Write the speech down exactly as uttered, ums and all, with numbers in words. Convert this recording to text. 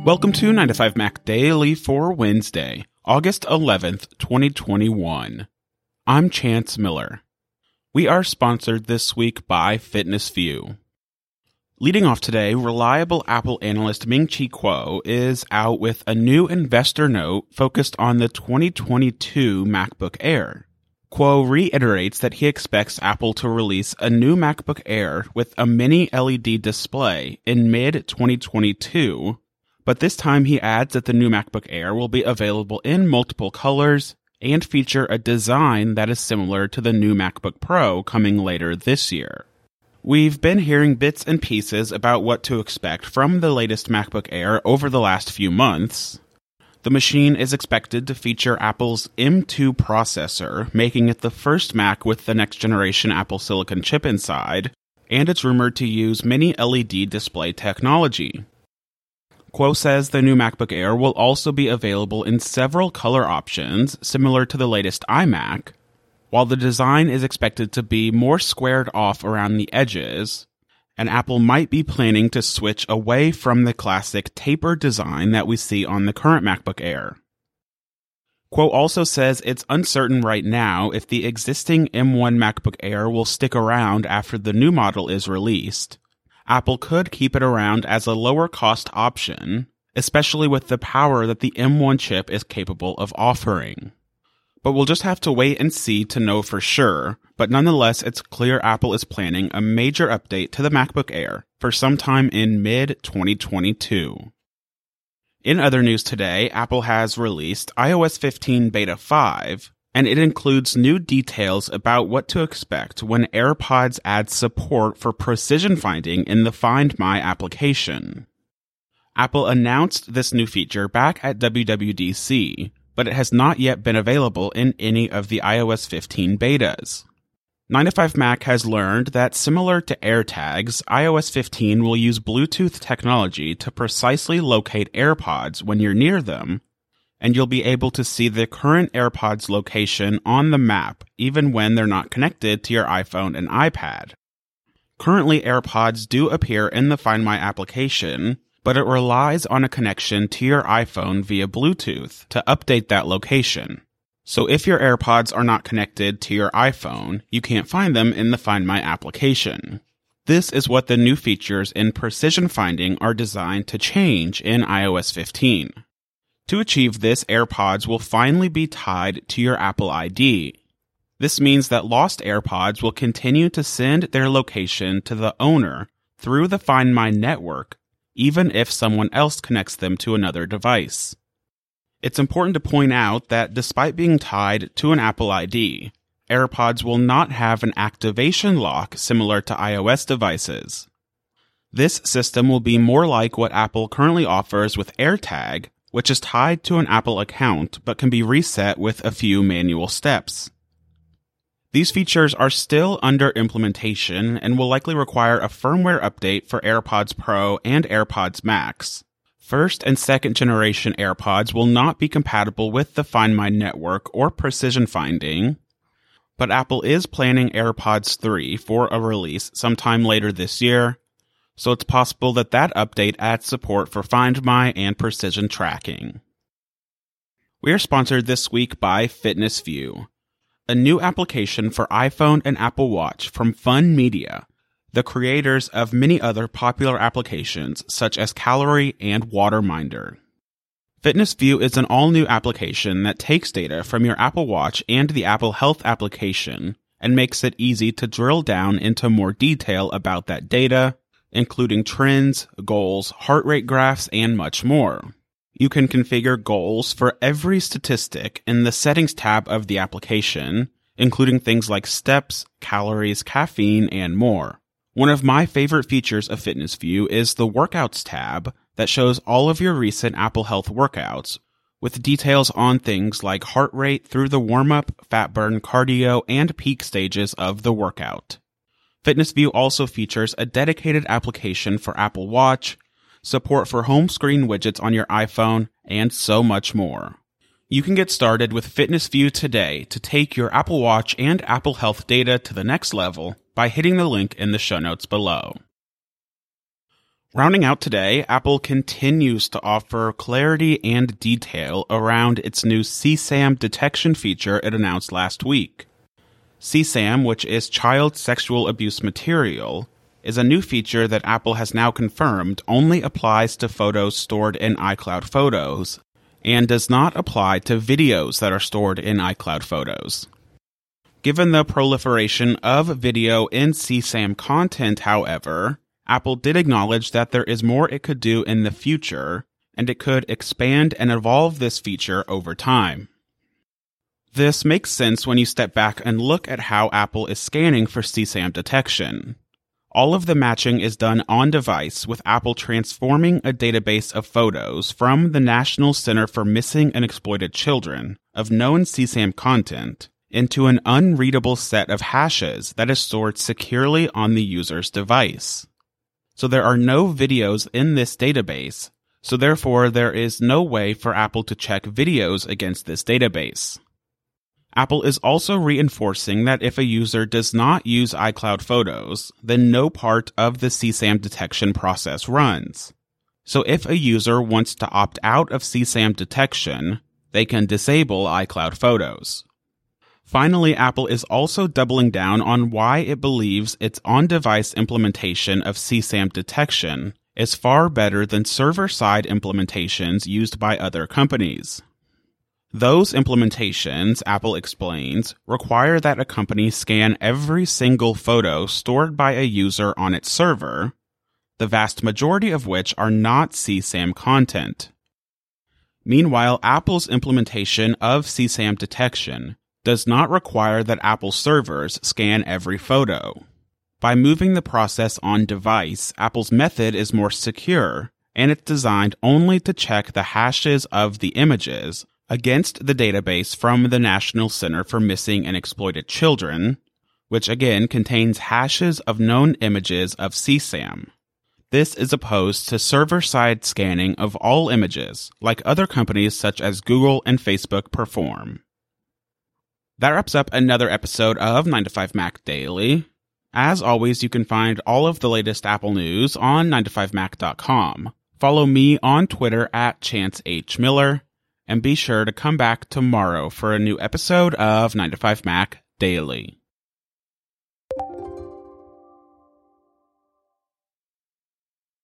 Welcome to nine to five Mac Daily for Wednesday, August eleventh, twenty twenty-one. I'm Chance Miller. We are sponsored this week by Fitness View. Leading off today, reliable Apple analyst Ming-Chi Kuo is out with a new investor note focused on the twenty twenty-two MacBook Air. Kuo reiterates that he expects Apple to release a new MacBook Air with a mini L E D display in mid twenty twenty-two, but this time he adds that the new MacBook Air will be available in multiple colors and feature a design that is similar to the new MacBook Pro coming later this year. We've been hearing bits and pieces about what to expect from the latest MacBook Air over the last few months. The machine is expected to feature Apple's M two processor, making it the first Mac with the next-generation Apple Silicon chip inside, and it's rumored to use mini L E D display technology. Kuo says the new MacBook Air will also be available in several color options, similar to the latest iMac, while the design is expected to be more squared off around the edges, and Apple might be planning to switch away from the classic taper design that we see on the current MacBook Air. Kuo also says it's uncertain right now if the existing M one MacBook Air will stick around after the new model is released. Apple could keep it around as a lower-cost option, especially with the power that the M one chip is capable of offering. But we'll just have to wait and see to know for sure, but nonetheless it's clear Apple is planning a major update to the MacBook Air for sometime in mid twenty twenty-two. In other news today, Apple has released i O S fifteen Beta five, and it includes new details about what to expect when AirPods add support for precision finding in the Find My application. Apple announced this new feature back at W W D C, but it has not yet been available in any of the i O S fifteen betas. nine to five Mac has learned that similar to AirTags, i O S fifteen will use Bluetooth technology to precisely locate AirPods when you're near them, and you'll be able to see the current AirPods location on the map even when they're not connected to your iPhone and iPad. Currently, AirPods do appear in the Find My application, but it relies on a connection to your iPhone via Bluetooth to update that location. So if your AirPods are not connected to your iPhone, you can't find them in the Find My application. This is what the new features in precision finding are designed to change in i O S fifteen. To achieve this, AirPods will finally be tied to your Apple I D. This means that lost AirPods will continue to send their location to the owner through the Find My network, even if someone else connects them to another device. It's important to point out that despite being tied to an Apple I D, AirPods will not have an activation lock similar to iOS devices. This system will be more like what Apple currently offers with AirTag, which is tied to an Apple account but can be reset with a few manual steps. These features are still under implementation and will likely require a firmware update for AirPods Pro and AirPods Max. First and second generation AirPods will not be compatible with the Find My network or precision finding, but Apple is planning AirPods three for a release sometime later this year, so it's possible that that update adds support for Find My and precision tracking. We are sponsored this week by Fitness View, a new application for iPhone and Apple Watch from Fun Media, the creators of many other popular applications such as Calorie and WaterMinder. Fitness View is an all-new application that takes data from your Apple Watch and the Apple Health application and makes it easy to drill down into more detail about that data, including trends, goals, heart rate graphs, and much more. You can configure goals for every statistic in the Settings tab of the application, including things like steps, calories, caffeine, and more. One of my favorite features of Fitness View is the Workouts tab that shows all of your recent Apple Health workouts, with details on things like heart rate through the warm-up, fat burn, cardio, and peak stages of the workout. Fitness View also features a dedicated application for Apple Watch, support for home screen widgets on your iPhone, and so much more. You can get started with Fitness View today to take your Apple Watch and Apple Health data to the next level by hitting the link in the show notes below. Rounding out today, Apple continues to offer clarity and detail around its new C SAM detection feature it announced last week. C SAM, which is Child Sexual Abuse Material, is a new feature that Apple has now confirmed only applies to photos stored in iCloud Photos and does not apply to videos that are stored in iCloud Photos. Given the proliferation of video in C SAM content, however, Apple did acknowledge that there is more it could do in the future, and it could expand and evolve this feature over time. This makes sense when you step back and look at how Apple is scanning for C SAM detection. All of the matching is done on-device, with Apple transforming a database of photos from the National Center for Missing and Exploited Children of known C SAM content into an unreadable set of hashes that is stored securely on the user's device. So there are no videos in this database, so therefore there is no way for Apple to check videos against this database. Apple is also reinforcing that if a user does not use iCloud Photos, then no part of the C SAM detection process runs. So if a user wants to opt out of C SAM detection, they can disable iCloud Photos. Finally, Apple is also doubling down on why it believes its on-device implementation of C SAM detection is far better than server-side implementations used by other companies. Those implementations, Apple explains, require that a company scan every single photo stored by a user on its server, the vast majority of which are not C SAM content. Meanwhile, Apple's implementation of C SAM detection does not require that Apple servers scan every photo. By moving the process on device, Apple's method is more secure, and it's designed only to check the hashes of the images against the database from the National Center for Missing and Exploited Children, which again contains hashes of known images of C SAM. This is opposed to server-side scanning of all images, like other companies such as Google and Facebook perform. That wraps up another episode of nine to five Mac Daily. As always, you can find all of the latest Apple news on nine to five mac dot com. Follow me on Twitter at Chance H. Miller, and be sure to come back tomorrow for a new episode of nine to five Mac Daily.